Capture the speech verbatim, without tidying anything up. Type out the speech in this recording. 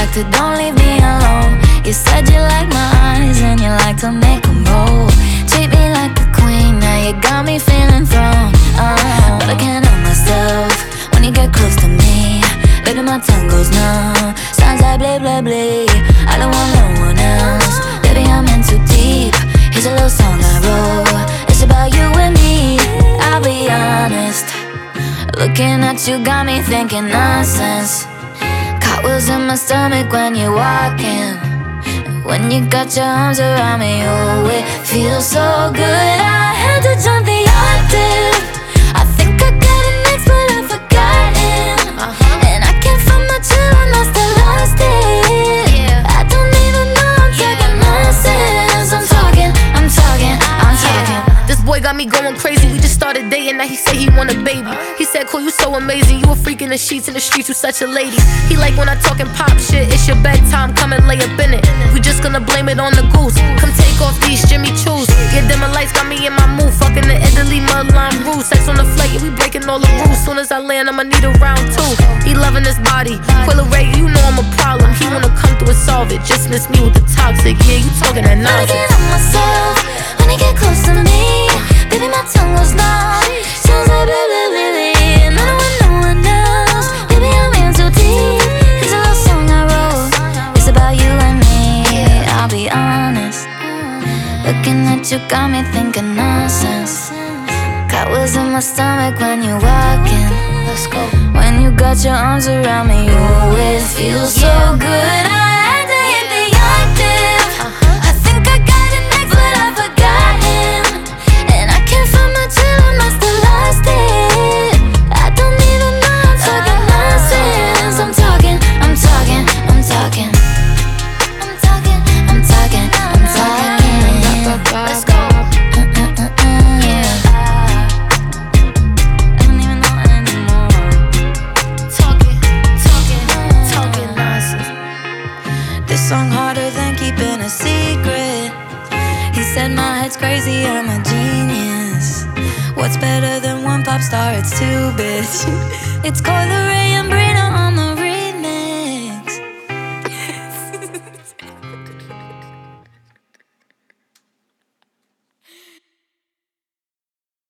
to don't leave me alone. You said you like my eyes and you like to make them roll. Treat me like a queen, now you got me feeling thrown. uh, But I can't help myself when you get close to me. Baby, my tongue goes numb, sounds like blah blah blah. I don't want no one else, baby, I'm in too deep. Here's a little song I wrote, it's about you and me. I'll be honest, looking at you got me thinking nonsense. Cartwheels in my stomach when you're walking. When you got your arms around me, oh, it feels so good. I had to jump the octave. I think I got it next, but I've forgotten. uh-huh. And I can't find my chill, I must have lost it. yeah. I don't even know, I'm yeah. talking nonsense. I'm talking, I'm talking, I'm talking. This boy got me going crazy, we just started dating, now he say he want a baby. He said, cool, you so amazing, you a freak in the sheets, in the streets, you such a lady. He like when I talkin' pop shit, it's your bedtime, come and lay up in it. We just gonna blame it on the goose, come take off these Jimmy Choos. Yeah, dimmer lights got me in my mood, fucking the Italy mudline rules. Sex on the flight, yeah, we breaking all the rules. Soon as I land, I'ma need a round two. He loving his body, Quilla Ray, you know I'm a problem. He wanna come through and solve it, just miss me with the toxic. Yeah, you talking that nonsense. I get on myself when you get close to me. Baby, my tongue goes numb, sounds like blah blah blah blah. And I don't want no one else, baby, I'm in too deep. Here's a little song I wrote, it's about you and me. I'll be honest, looking at you got me thinking nonsense. Cartwheels in my stomach when you're walking. Let's go. When you got your arms around me, oh, it feels so good. I had to hit the octave. I think I got it next, but I've forgotten. And I can't find my chill, I must have lost it. I don't even know, I'm talking nonsense. I'm talking, I'm talking, I'm talking. I'm talking, I'm talking, I'm talking. Let's go. This song harder than keeping a secret. He said my head's crazy, I'm a genius. What's better than one pop star? It's two, bitch. It's Coil Ray and Brie.